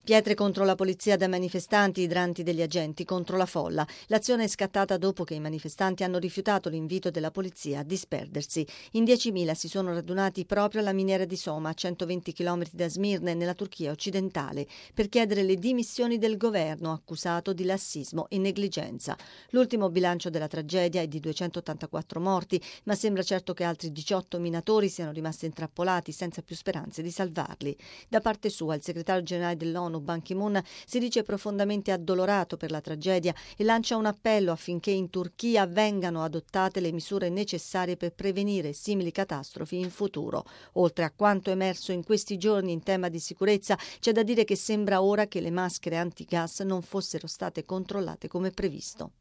Pietre contro la polizia dai manifestanti, idranti degli agenti contro la folla. L'azione è scattata dopo che i manifestanti hanno rifiutato l'invito della polizia a disperdersi. In 10.000 si sono radunati proprio alla miniera di Soma, a 120 km da Smirne, nella Turchia occidentale, per chiedere le dimissioni del governo accusato di lassismo e negligenza. L'ultimo bilancio della tragedia è di 284 morti, ma sembra certo che altri 18 minatori siano rimasti intrappolati senza più speranze di salvarli. Da parte sua, il segretario generale dell'ONU Ban Ki-moon si dice profondamente addolorato per la tragedia e lancia un appello affinché in Turchia vengano adottate le misure necessarie per prevenire simili catastrofi in futuro. Oltre a quanto emerso in questi giorni in tema di sicurezza, c'è da dire che sembra ora che le maschere antigas non fossero state controllate come previsto.